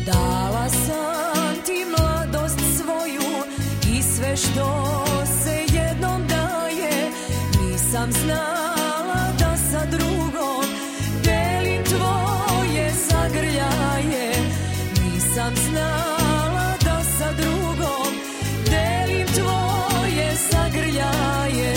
Dala sam ti mladost svoju i sve što se jednom daje. Nisam znala da sa drugom delim tvoje zagrljaje. Nisam znala da sa drugom delim tvoje zagrljaje.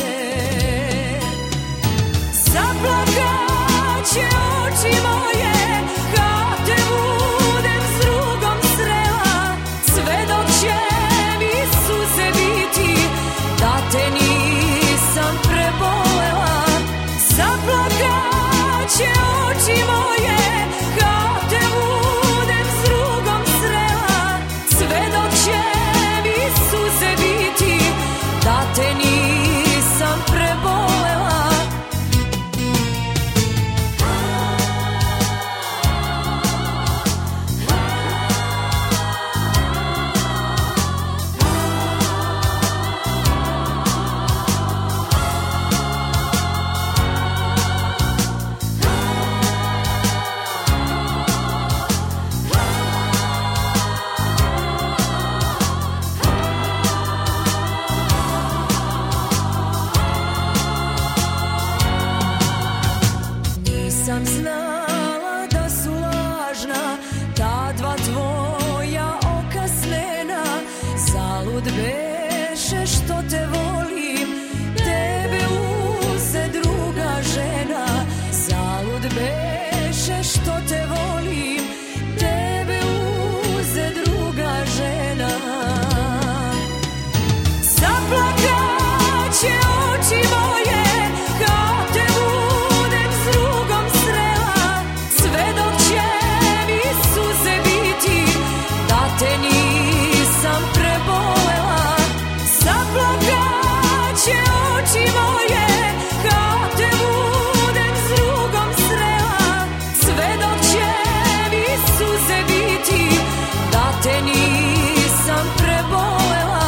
Zaplakaće oči moje kad te budem s drugom srela. Sve dok će mi suze biti da te nisam prebolela. Zaplakaće oči moje kad te budem s drugom srela. Sve dok će mi suze biti da te nisam prebolela. Nisam znala da su lažna ta dva tvoja oka snena. Zalud beše što te volim, tebe uze druga žena. Zalud beše što te volim, tebe uze druga žena. Zaplakaće oči moje kad te budem s drugom srela. Sve dok će mi suze biti da te nisam prebolela. Zaplakaće oči moje kad te budem s drugom srela. Sve dok će mi suze biti da te nisam prebolela.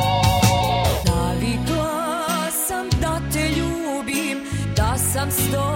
Navikla sam da te ljubim, da sam s tobom